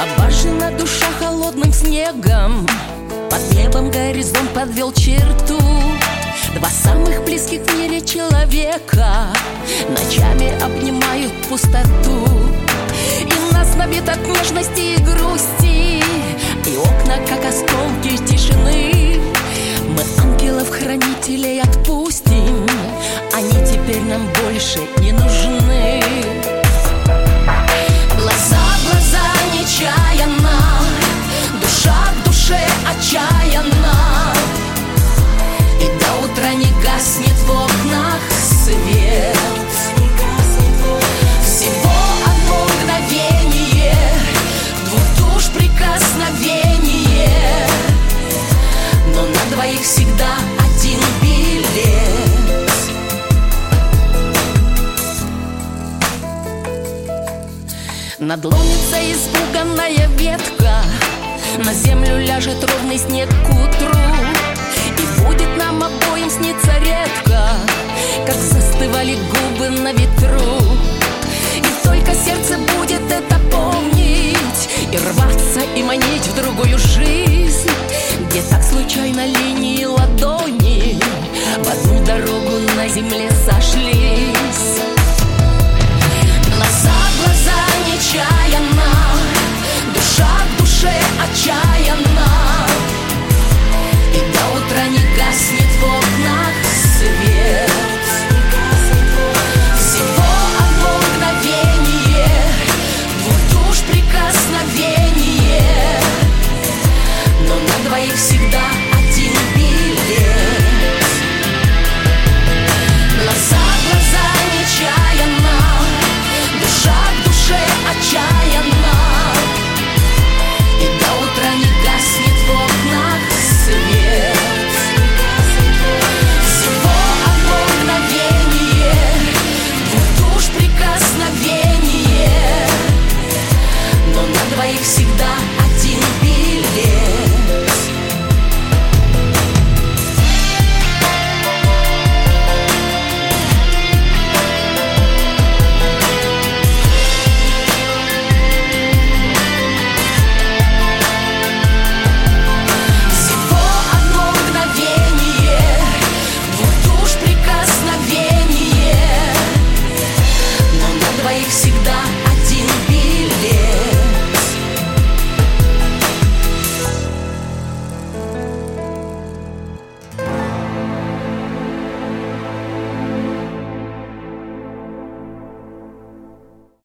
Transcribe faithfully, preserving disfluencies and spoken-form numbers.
Обожжена душа холодным снегом, под небом горизонт подвел черту. Два самых близких в мире человека ночами обнимают пустоту. И нас набит от нежности и грусти, и окна, как осколки тишины. Мы ангелов-хранителей отпустим, они теперь нам больше не нужны. Глаза в глаза нечаянно, душа в душе отчаянна, и до утра не гаснет в окнах свет. Всего одно мгновение, двух душ прикосновение, но на двоих всегда один билет. Надломится испуганная ветка, на землю ляжет ровный снег к утру, и будет нам обоим сниться редко, как застывали губы на ветру. И только сердце будет это помнить, и рваться, и манить в другую жизнь, где так случайно линии ладони в одну дорогу на земле сошлись. Глаза в глаза нечаянно, душа в душе отчаянна, и до утра не гаснет в окнах свет. Всего одно мгновение, двух душ прикосновение, но на двоих всегда один билет. Глаза в глаза нечаянно, душа в душе отчаянна, и до утра не гаснет в окнах свет. Всего одно мгновение, двух душ прикосновение, но на двоих всегда один билет. Всегда один билет.